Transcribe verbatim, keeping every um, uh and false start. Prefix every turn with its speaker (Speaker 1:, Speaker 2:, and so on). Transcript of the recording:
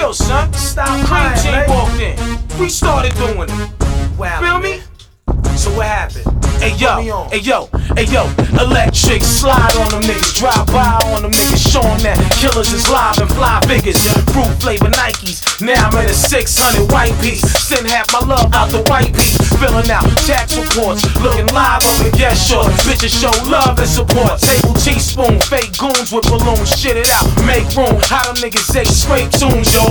Speaker 1: real, son. Stop Cream Team walked in. We started doing it. Wow, feel me? So what happened? Hey yo, hey yo, hey yo, electric slide on them niggas, drive by on them niggas, showing that killers is live and fly figures. Fruit flavor Nikes, now I'm in a six hundred white piece. Send half my love out the white piece, filling out tax reports, looking live on the guest short. Bitches show love and support. Table teaspoon, fake goons with balloons, shit it out, make room. How them niggas say scrape tunes, yo.